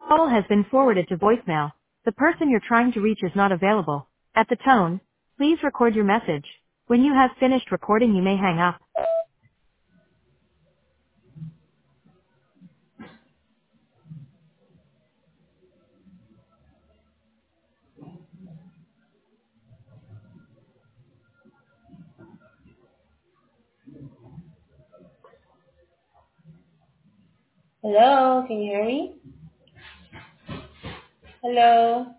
Call has been forwarded to voicemail. The person you're trying to reach is not available. At the tone, please record your message. When you have finished recording, you may hang up. Hello, can you hear me? Hello.